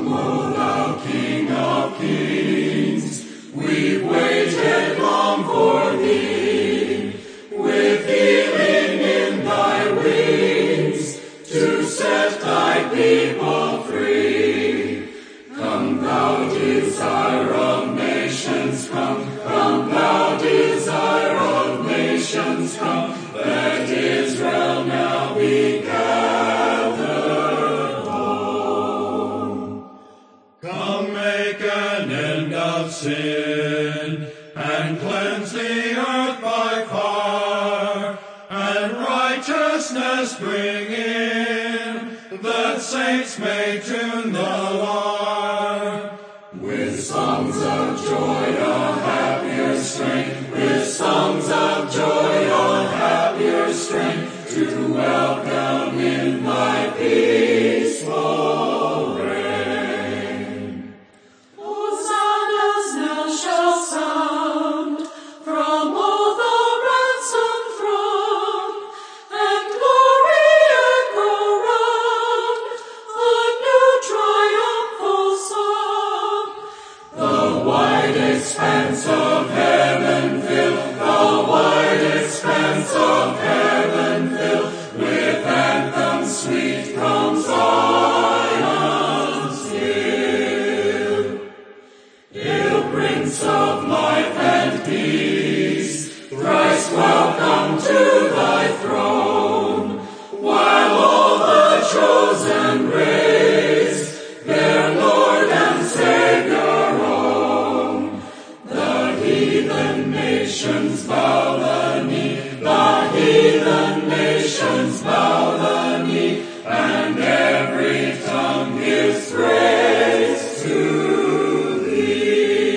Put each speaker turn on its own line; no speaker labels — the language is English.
O thou King of kings, we've waited long for thee, with healing in thy wings, to set thy people free. Come, thou desire of nations, come thou desire of nations, come, let Israel now be gathered home. Come, make an end of sin, and cleanse the earth by fire, and righteousness bring in, that saints may tune the lyre. With songs of joy a happier strain, with songs of joy a happier strain, to welcome in thy peaceful reign.
Hosannas now shall sound from all the ransomed throng, and glory echo round the new triumphal song.
The wide expanse of heaven fill, the wide expanse of heaven fill, with anthems sweet from Zion's hill. Hail, Prince of life and peace, thrice welcome to thy throne, while all the chosen raise their Lord and Savior own. The heathen nations bow the knee, the heathen nations bow the knee, and every tongue gives praise to thee.